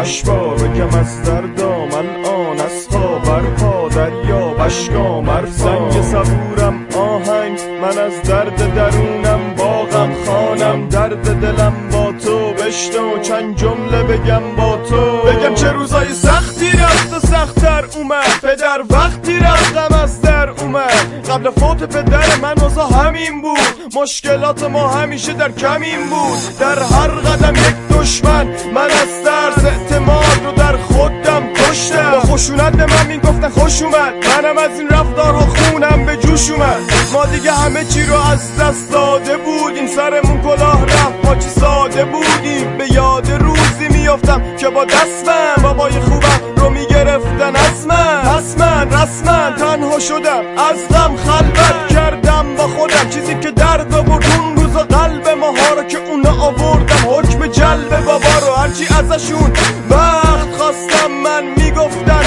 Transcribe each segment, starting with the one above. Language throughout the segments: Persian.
اشبار بگم از دردام الان از خاور پا دریا بشکام سنگ صبورم آهنگ من از درد درونم باغم خانم درد دلم با تو بشنو چند جمله بگم با تو بگم چه روزای سختی رفت و سخت‌تر اومد پدر وقتی رفتم از در اومد قبل فوت پدر من اوضاع همین بود مشکلات ما همیشه در کمین بود در هر قدم یک دشمن من از ترس اعتماد رو در خودم کشتم با خشونت به من میگفتن خوش اومد منم از این رفتارها خونم به جوش اومد ما دیگه همه چی رو از دست داده بودیم سرمون کلاه رفت ما چی ساده بودیم به یاد روزی میافتم که با دستم بابای خوبم رو میگرفتن از من پس من رسما تنها شدم از غم خلوت کردم با خودم چیزی که درد آورد اون روزا قلب ماها رو که اونا آوردم حکم جلب بابا رو هرچی ازشون وقت خواستم من میگفتن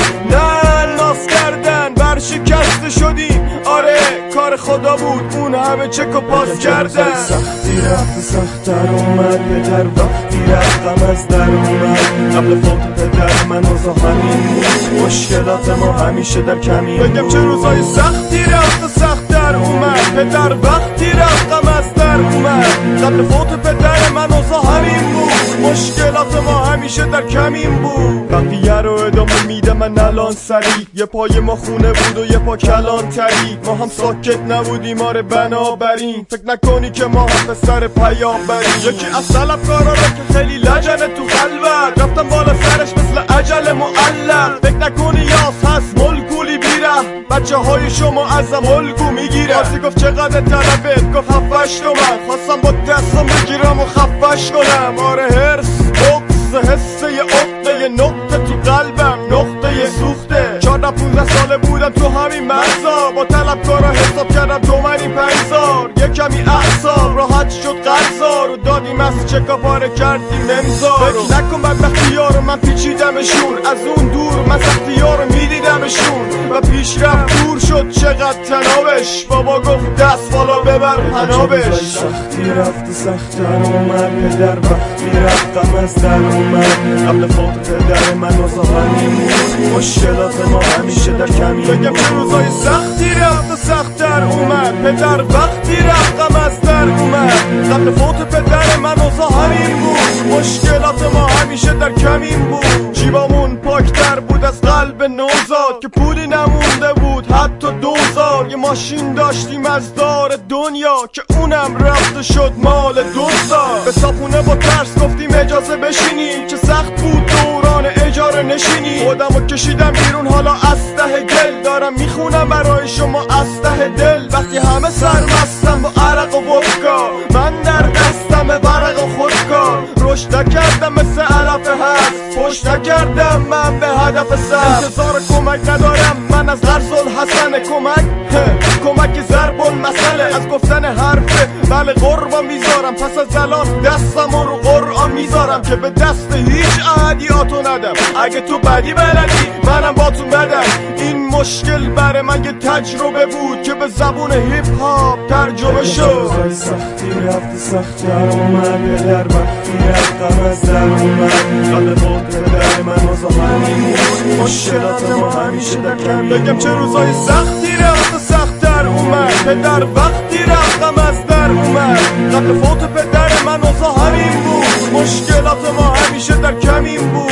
نه ناز کردن برشکسته شدیم آره کار خدا بود اون همه چک و پاس کردن سختی رفت سخت‌تر اومد پدر وقتی رفتم از در اومد قبل فوت پدر من اوضاع همین بود مشکلات ما همیشه در کمین بگم چه روزای سختی رفت و سخت‌تر اومد پدر وقتی رفتم از در اومد قبل فوت پدر من اوضاع همین بود مشکلات ما همیشه در کمین بود بقیه رو ادامه میده من الان سریع یه پای ما خونه بود و یه پا کلان تری ما هم ساکت نبودیم آره بنابراین فکر نکنی که ما هم به سر پیامبریم یکی از طلبکارا رو که خیلی لجنه تو خلوت رفتم بالا سرش مثل عجل معلق فکر نکنی یاس هست ملگولی بیره بچه های شما ازم الگو میگیره آسی گفت چقدر طلبت گفت 7-8 تومن خواستم با دستم بگیرم و خفش کنم آره هرس بغض حسه یه عقده نقطه تو قلبم نقطه سوخته 14-15 ساله بودم تو همین مرزا با طلبکارا حساب کردم تومنی 5000 یه کمی اعصاب راحت شد قرضا رو دادیم از چکا پاره کردیم امضا رو فکر نکن بدبختی ها رو من پیچیدمشون از اون دور من سختی ها رو میدیدمشون و پیشرفت دور شد چقدر تنابش بابا گفت دست بالا ببر پنابش سختی رفت سخت‌تر اومد پدر وقتی رفتم از در اومد قبل فوت پدر من اوضاع همین بود مشکلات ما همیشه در کمین بگم چه روزای سختی رفت و سخت‌تر اومد پدر وقتی رفتم از در اومد قبل فوت پدر من اوضاع همین بود مشکلات ما همیشه در کمین بود جیبامون پاکتر بود از قلب نوزاد که پولی نمونده بود حتی 2000 یه ماشین داشتیم از دار دنیا که اونم رفته شد مال دوستا به صاحبونه با ترس گفتیم اجازه بشینیم که سخت بود دوران اجاره نشینی خودمو کشیدم بیرون حالا از ته گل دارم میخونم برای شما از ته دل وقتی همه سرمستم با عرق و ودکا من در دستم ورق و خودکار رشد نکردم مثل علف هست پشت نکردم من به هدف سر انتظار کمک ندارم من از غرض الحسن کمک ضرب المثل از گفتن حرفه بله قربان میذارم پس از الان دستم رو قرآن میذارم که به دست هیچ عهدیاتو ندم اگه تو بدی بلدی منم با تو بدم این مشکل برای من یه تجربه بود که به زبون هیپ هاپ ترجمه شد سختی رفت سخت‌تر اومد پدر وقتی رفتم از در اومد قبل فوت پدر من اوضاع همین بود مشکلات ما همیشه در کمین بگم چه روزای سختی رفت سخت‌تر اومد پدر وقتی رفتم از در اومد قبل فوت پدر من اوضاع همین بود مشکلات ما همیشه در کمین بود